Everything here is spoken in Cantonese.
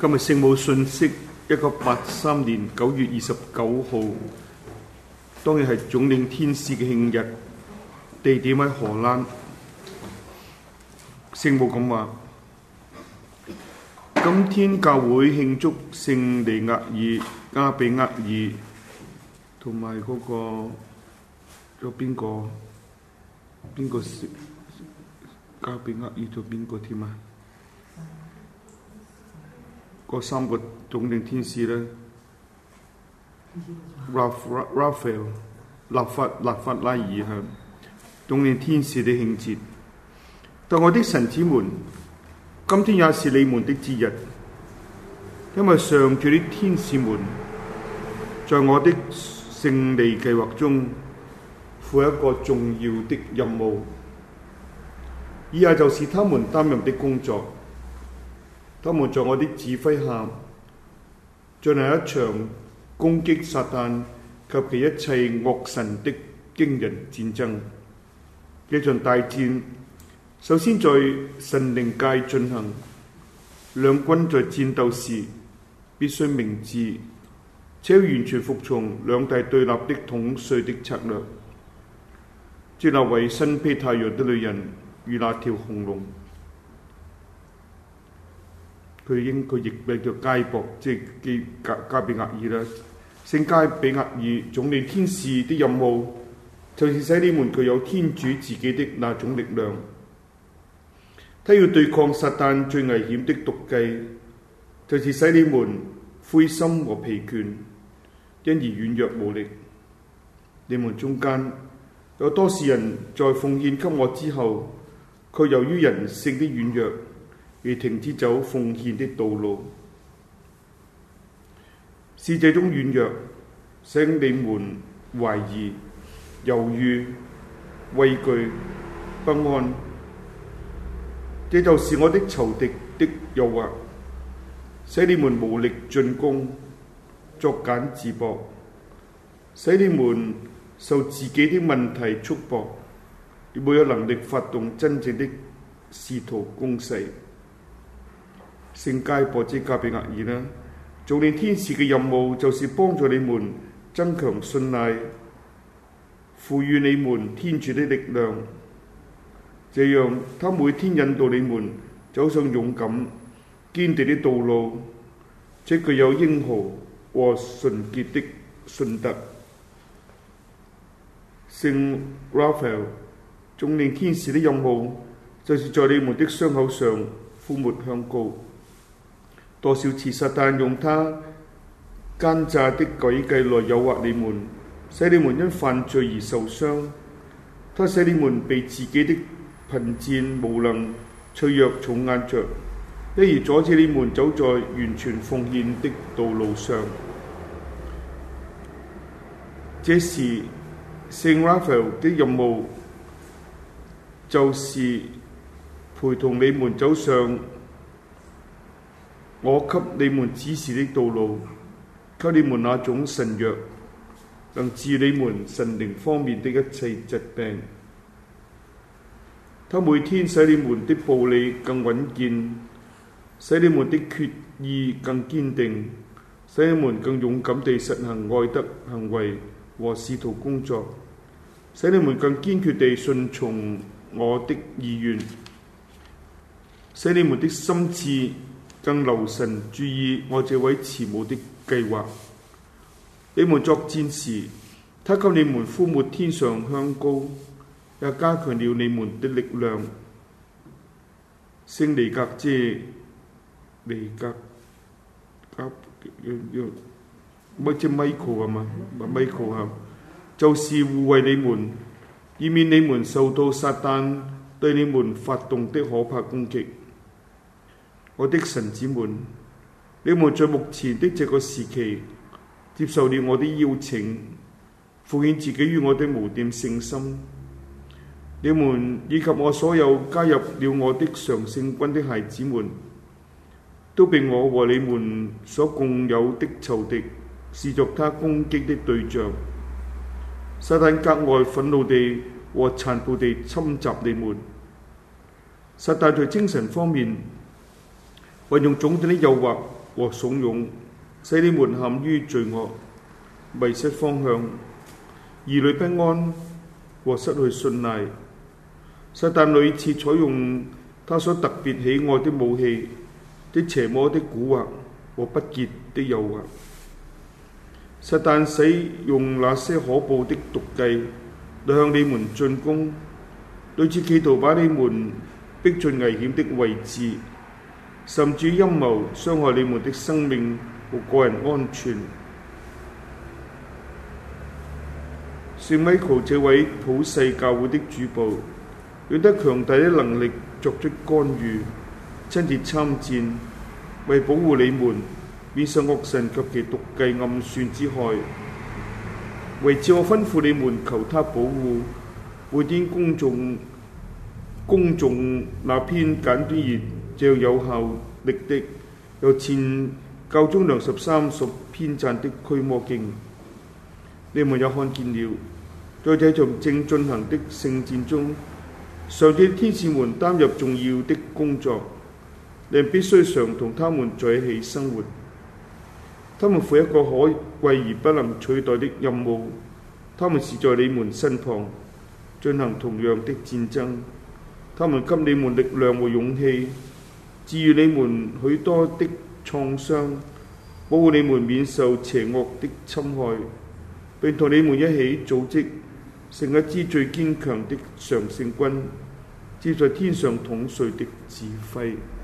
今日聖母信息1983年9月29號，當日係總領天使嘅慶日，地點喺荷蘭。聖母咁話：今天教會慶祝聖尼額爾、加比厄爾同埋嗰個有邊個加比厄爾做邊個添啊？嗰三個總領天使咧 ，Raphael、納法拉爾係總領天使的慶節。但我的神子們，今天也是你們的節日，因為上主的天使們在我的勝利計劃中負一個重要的任務。以下就是他們擔任的工作。他們在我的指揮下進行一場攻擊撒旦及其一切惡神的驚人戰爭。這場大戰首先在神靈界進行，兩軍在戰鬥時必須明智，且完全服從兩大對立的統帥的策略。接納為身披太陽的女人如那條紅龍。佢譯名叫加博，即係加比厄爾啦。聖加比厄爾總領天使的任務，就是使你們具有天主自己的那種力量。他要對抗撒旦最危險的毒計，就是使你們灰心和疲倦，因而軟弱無力。你們中間有多少人在奉獻給我之後，卻由於人性的軟弱而停止走奉獻的道路？是這種軟弱使你們懷疑、猶豫、畏懼、不安。這就是我的仇敵的誘惑，使你們無力進攻，作繭自縛，使你們受自己的問題束縛，而沒有能力發動真正的試圖攻勢。聖加博之加比厄爾啦，總領天使嘅任務就是幫助你們增強信賴，賦予你們天主的力量，這樣他每天引導你們走上勇敢堅定的道路，且具有英豪和純潔的信德。聖 Raphael 總領天使的任務就是在你們的傷口上敷抹香膏。多少次撒旦用他奸詐的詭計來誘惑你們，使你們因犯罪而受傷。他使你們被自己的貧賤無能、脆弱重壓着，因而阻止你們走在完全奉獻的道路上。這時聖 Raphael 的任務就是陪同你們走上我給你們指示的道路，給你們那種神藥，能治你們神靈方面的一切疾病。他每天使你們的步履更穩健，使你們的決意更堅定，使你們更勇敢地實行愛德行為和使徒工作，使你們更堅決地順從我的意願，使你們的心智更留神注意我這位慈母的計劃。你們作戰時，他給你們敷抹天上香膏，也加強了你們的力量。聖尼格即尼格乜即 Michael 啊嘛 ，Michael 啊，就是護衛你們，以免你們受到撒旦對你們發動的可怕攻擊。我的神子們，你們在目前的這個時期接受了我的邀請，奉獻自己與我的無玷聖心。你們以及我所有加入了我的常聖軍的孩子們，都被我和你們所共有的仇敵視作他攻擊的對象。撒旦格外憤怒地和殘暴地侵襲你們。撒旦在精神方面運用種種的誘惑和慫恿，使你們陷於罪惡，迷失方向，兒女不安和失去信賴。撒旦屢次採用他所特別喜愛的武器的邪魔的蠱惑和不潔的誘惑。撒旦使用那些可怖的毒計來向你們進攻，屢次企圖把你們逼進危險的位置，甚至陰謀傷害你們的生命和個人安全。聖米寇這位普世教會的主保，有得強大的能力作出干預，親自參戰，為保護你們免受惡神及其毒計暗算之害。為此，我吩咐你們求他保護，每天恭誦那篇簡短而這樣有效力的，由前教宗良13所編撰的驅魔經。你們也看見了，在這場正進行的聖戰中，上帝的天使們擔任重要的工作，你們必須常同他們在一起生活。他們負一個可貴而不能取代的任務，他們是在你們身旁進行同樣的戰爭。他們給你們力量和勇氣，治癒你們許多的創傷，保護你們免受邪惡的侵害，並同你們一起組織成一支最堅強的常勝軍，接受天上統帥的指揮。